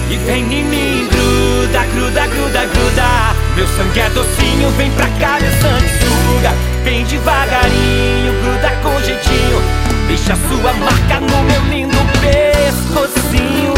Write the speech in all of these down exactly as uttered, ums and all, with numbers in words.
E vem em mim, gruda, gruda, gruda, gruda. Meu sangue é docinho, vem pra cá, meu sangue suga. Vem devagarinho, gruda com jeitinho. Deixa sua marca no meu lindo pescocinho.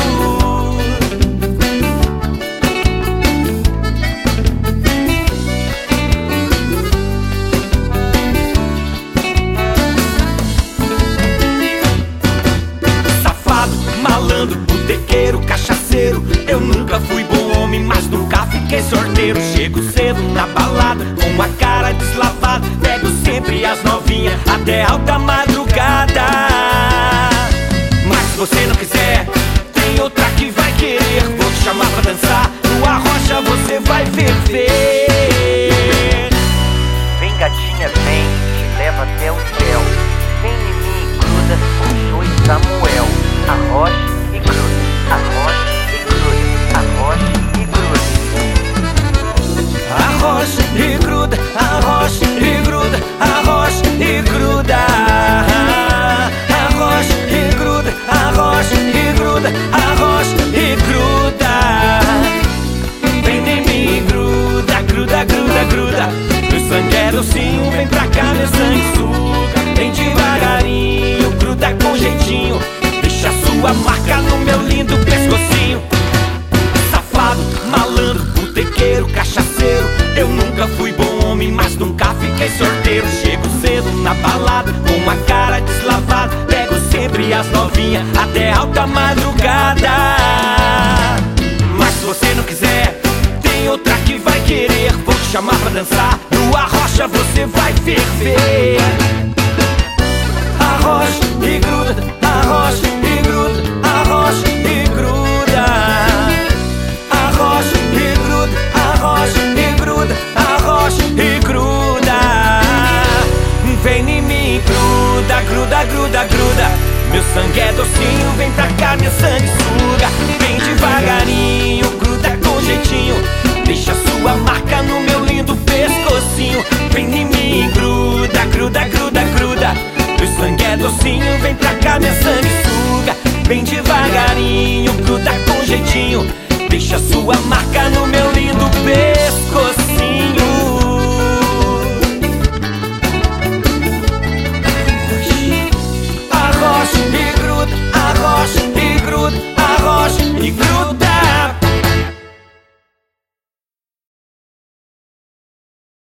Safado, malandro, botequeiro, cachaceiro. Eu nunca fui bom homem, mas nunca fiquei sorteiro. Chego cedo na balada, com a cara deslavada. Pego sempre as novinhas, até alta madrugada. Mas se você não quiser, tem outra que vai querer. Vou te chamar pra dançar, no arrocha você vai ferver. Vem gatinha, vem, te leva até o céu. Vem em mim e gruda com Jô e Samuel. Arrocha e gruda, arrocha e gruda, arrocha e gruda. Arrocha e gruda, arrocha e gruda, arrocha e gruda. Arrocha e gruda, arrocha e gruda, arrocha e gruda. Vem em mim, gruda, gruda, gruda, gruda. Meu sangue é docinho, vem pra cá, meu sangue suga. Vem devagarinho, gruda com jeitinho. Deixa sua marca no meu lindo pescocinho. Safado, malandro, botequeiro, cachaceiro. Eu nunca fui bom homem, mas nunca fiquei sorteiro. Chego cedo na balada, com a cara deslavada. Pego sempre as novinhas, até alta madrugada. Mas se você não quiser, tem outra que vai querer. Vou te chamar pra dançar, no arrocha você vai ferver. Arrocha e gruda, arrocha e gruda, arrocha e gruda. Arrocha e gruda, arrocha e gruda, arrocha e gruda. Vem em mim, gruda, gruda, gruda, gruda. Meu sangue é docinho, vem pra cá, meu sangue suga. Vem devagarinho, gruda com jeitinho. Deixa sua marca no meu lindo pescocinho. Vem em mim, gruda, gruda, gruda, gruda. Meu sangue é docinho, vem pra cá, meu sangue suga. Vem devagarinho, gruda com jeitinho. Deixa sua marca no